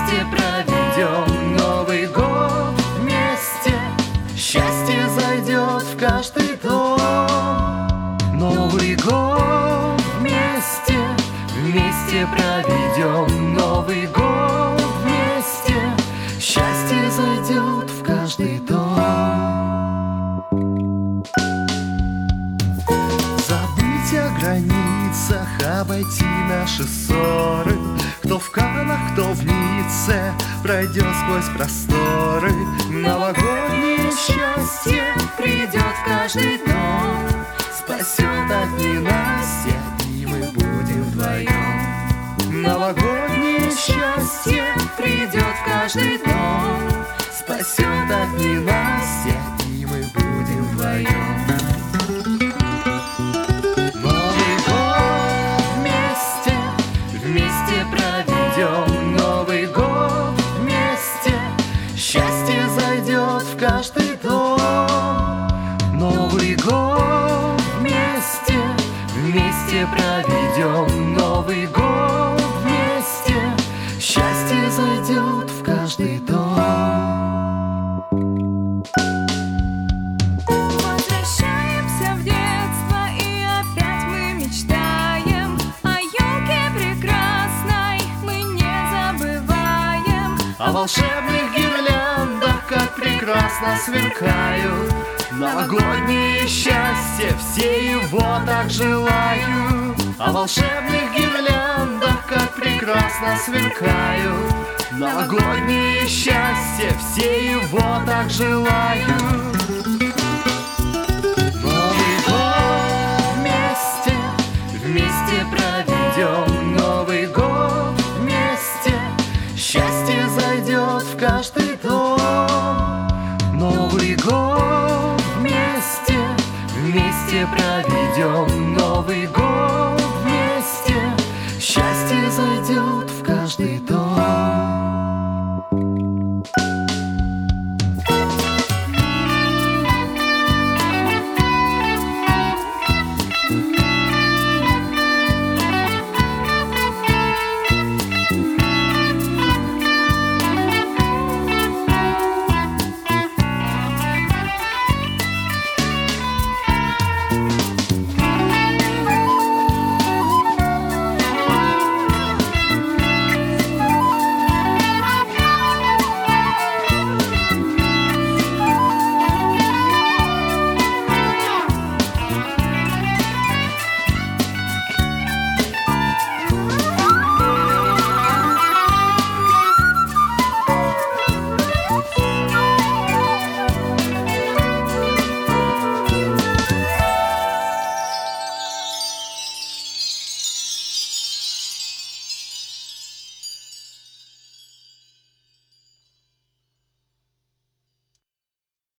Вместе проведем Новый год, вместе счастье зайдет в каждый дом. Новый год вместе, вместе проведем Новый год, вместе счастье зайдет в каждый дом. Забыть о границах, обойти наши ссоры. Кто в Каннах, кто в Ницце, пройдет сквозь просторы. Новогоднее счастье придет в каждый дом, спасет от ненастья, и мы будем вдвоем. Новогоднее счастье придет в каждый дом, спасет от ненастья, и мы будем вдвоем. Новый год вместе, вместе проведем Новый год, вместе счастье зайдет в каждый дом. Новый год вместе, вместе проведем Новый год, вместе счастье зайдет в каждый дом. Возвращаемся в детство, и опять мы мечтаем о елке прекрасной, мы не забываем О волшебных гирляндах, как прекрасно сверкают новогоднее счастье, все его так желают. О волшебных гирляндах, как прекрасно сверкают новогоднее счастье, все его так желают. Новый год вместе, вместе проведем Новый год, вместе счастье зайдет в каждый дом. Новый год вместе, вместе проведем Новый год, вместе счастье зайдет в каждый дом.